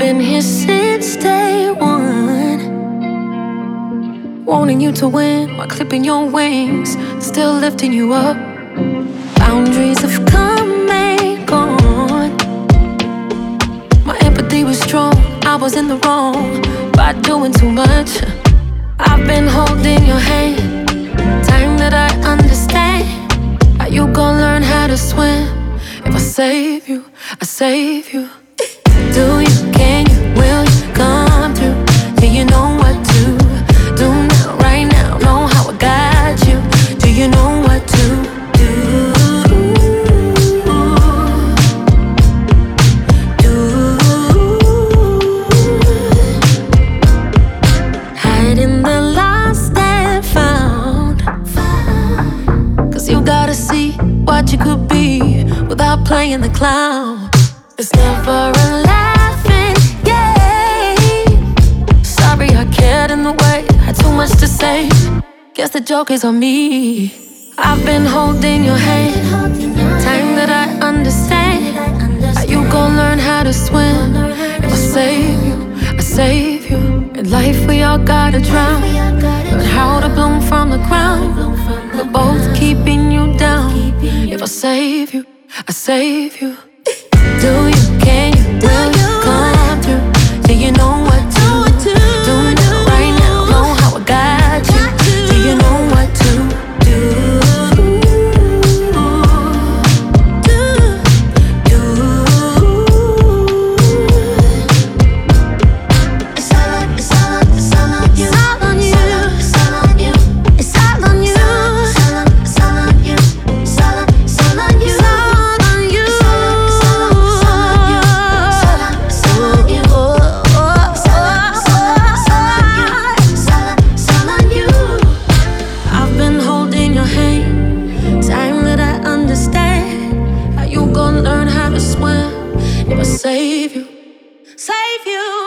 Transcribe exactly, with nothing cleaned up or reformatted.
been here since day one, wanting you to win while clipping your wings, still lifting you up. Boundaries have come and gone. My empathy was strong, I was in the wrong by doing too much. I've been holding your hand, time that I understand how you gon' learn how to swim. If I save you, I save you. Do you, can you, will you come through? Do you know what to do now, right now? Know how I got you. Do you know what to do? Do hiding the lost and found, 'cause you gotta see what you could be without playing the clown. It's never a laughing game. Sorry I cared in the way, had too much to say. Guess the joke is on me. I've been holding your hand, time that I understand how you gon' learn how to swim. If I save you, I save you. In life we all gotta drown, learn how to bloom from the ground. We're both keeping you down. If I save you, I save you. Do you, can you, will you come through? Do you know what to do now, right now? Know how I got you. Do you know what to do? Do It's all on, it's all on, it's all on you. It's all on you. It's all on you. It's all on you. It's all on, it's all on you. It's all on, it's all on you. Learn how to swim. If I save you, save you.